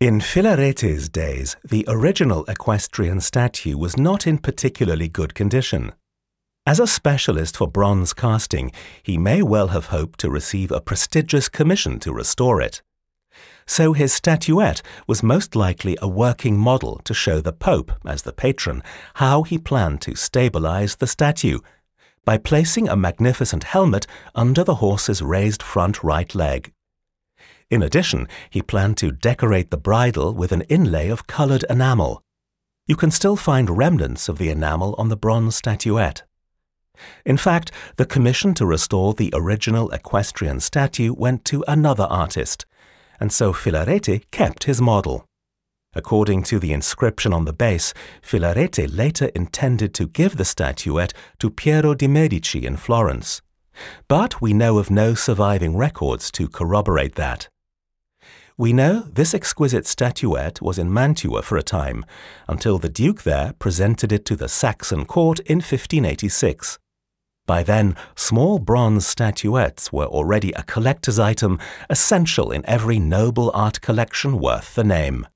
In Filarete's days, the original equestrian statue was not in particularly good condition. As a specialist for bronze casting, he may well have hoped to receive a prestigious commission to restore it. So his statuette was most likely a working model to show the Pope, as the patron, how he planned to stabilize the statue, by placing a magnificent helmet under the horse's raised front right leg. In addition, he planned to decorate the bridle with an inlay of colored enamel. You can still find remnants of the enamel on the bronze statuette. In fact, the commission to restore the original equestrian statue went to another artist, and so Filarete kept his model. According to the inscription on the base, Filarete later intended to give the statuette to Piero de' Medici in Florence. But we know of no surviving records to corroborate that. We know this exquisite statuette was in Mantua for a time, until the Duke there presented it to the Saxon court in 1586. By then, small bronze statuettes were already a collector's item essential in every noble art collection worth the name.